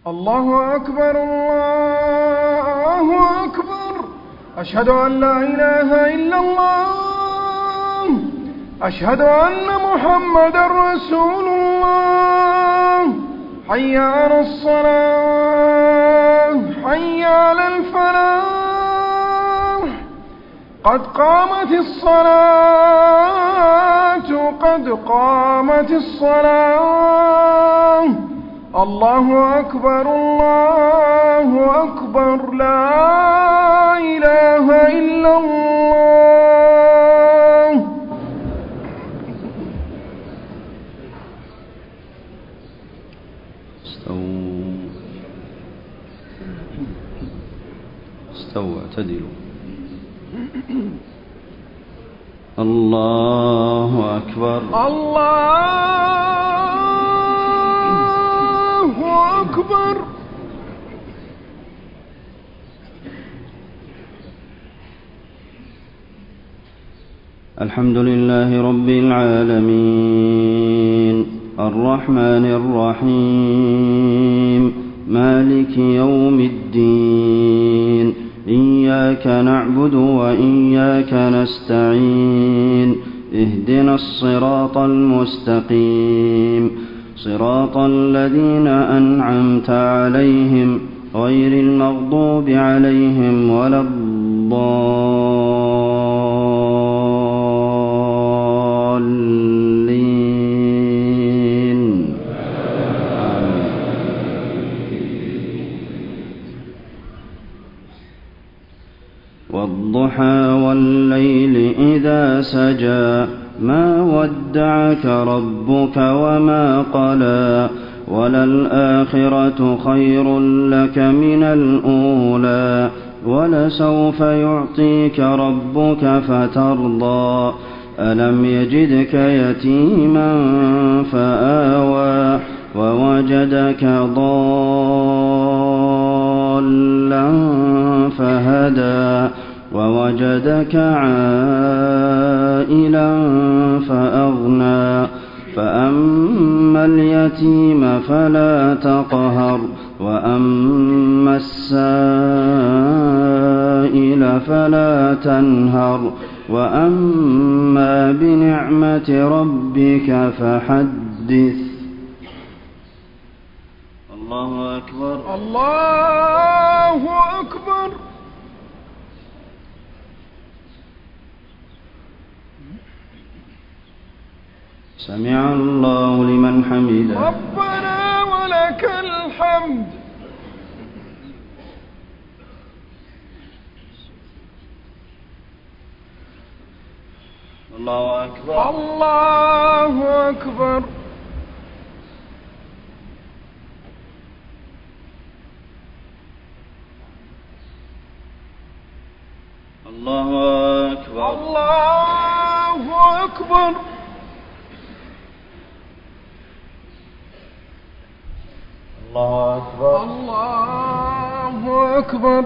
الله أكبر الله أكبر. أشهد أن لا إله إلا الله. أشهد أن محمدا رسول الله. حي على الصلاة حي على الفلاح. قد قامت الصلاة قد قامت الصلاة. الله أكبر الله أكبر. لا إله إلا الله. استووا اعتدلوا. الله أكبر الله أكبر. الحمد لله رب العالمين الرحمن الرحيم مالك يوم الدين. إياك نعبد وإياك نستعين. اهدنا الصراط المستقيم صراط الذين أنعمت عليهم غير المغضوب عليهم ولا الضالين. والضحى والليل إذا سجى ما ودعك ربك وما قلى وللآخرة خير لك من الأولى ولسوف يعطيك ربك فترضى. ألم يجدك يتيما فآوى ووجدك ضالا فهدى ووجدك عائلا فأغنى. فأما اليتيم فلا تقهر وأما السائل فلا تنهر وأما بنعمة ربك فحدث. الله أكبر الله أكبر. سمع الله لمن حمده. ربنا ولك الحمد. الله أكبر الله أكبر. الله أكبر الله أكبر. الله أكبر الله أكبر.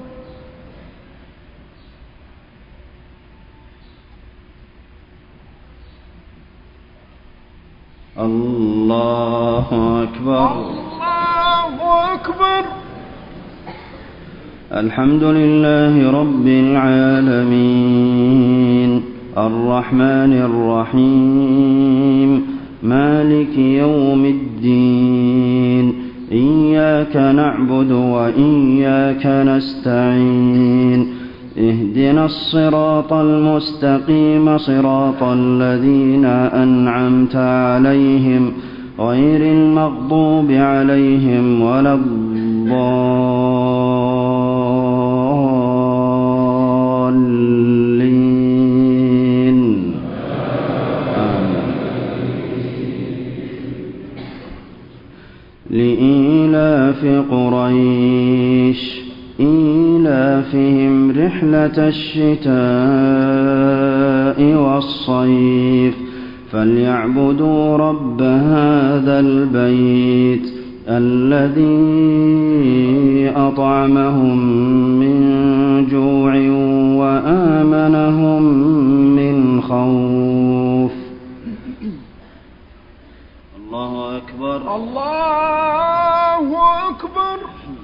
الله أكبر الله أكبر. الحمد لله رب العالمين الرحمن الرحيم مالك يوم الدين. إياك نعبد وإياك نستعين. اهدنا الصراط المستقيم صراط الذين أنعمت عليهم غير المغضوب عليهم ولا الضالين. لإيلاف قريش إيلافهم رحلة الشتاء والصيف فليعبدوا رب هذا البيت الذي أطعمهم من جوع وآمنهم من خوف. الله أكبر الله أكبر.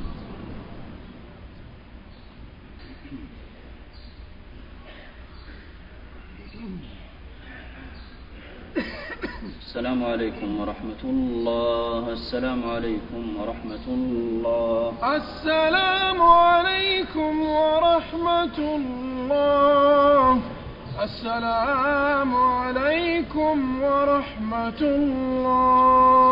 السلام عليكم ورحمة الله. السلام عليكم ورحمة الله. السلام عليكم ورحمة الله. السلام عليكم ورحمة الله.